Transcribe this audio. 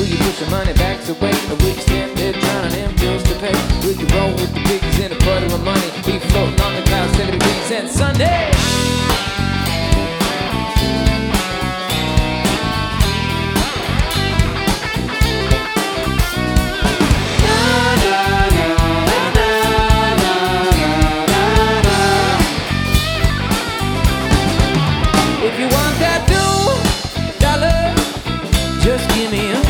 Will you push the money back away? Or will you stand there drowning in bills to pay? Will you roll with the biggies in a puddle of money? Be floating on the clouds, 70 degrees and Sunday.